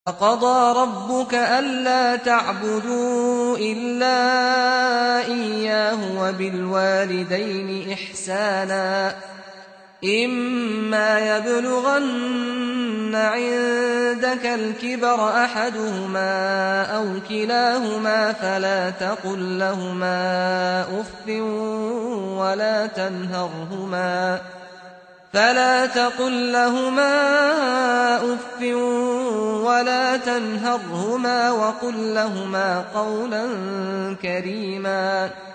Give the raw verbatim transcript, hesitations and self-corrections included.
وَقَضَىٰ رَبُّكَ أَلَّا تَعْبُدُوا إِلَّا إِيَّاهُ وَبِالْوَالِدَيْنِ إِحْسَانًا ۚ إِمَّا يَبْلُغَنَّ عِندَكَ الْكِبَرَ أَحَدُهُمَا أَوْ كِلَاهُمَا فَلَا تَقُل لَّهُمَا أُفٍّ وَلَا تَنْهَرْهُمَا فَلَا تَقُل لَّهُمَا أُفٍّ وَلَا تَنْهَرْهُمَا وَقُل لَّهُمَا قَوْلًا كَرِيمًا